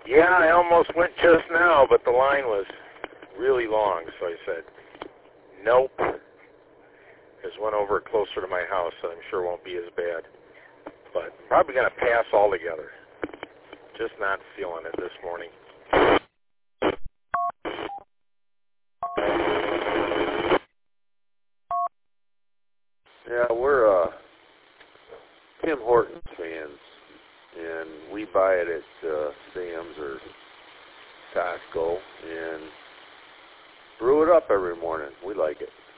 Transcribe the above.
Yeah, I almost went just now, but the line was really long, so I said, nope. There's one over closer to my house that I'm sure won't be as bad. But I'm probably going to pass altogether. Just not feeling it this morning. Yeah, we're Tim Hortons fans, and we buy it at Sam's or Costco and brew it up every morning. We like it.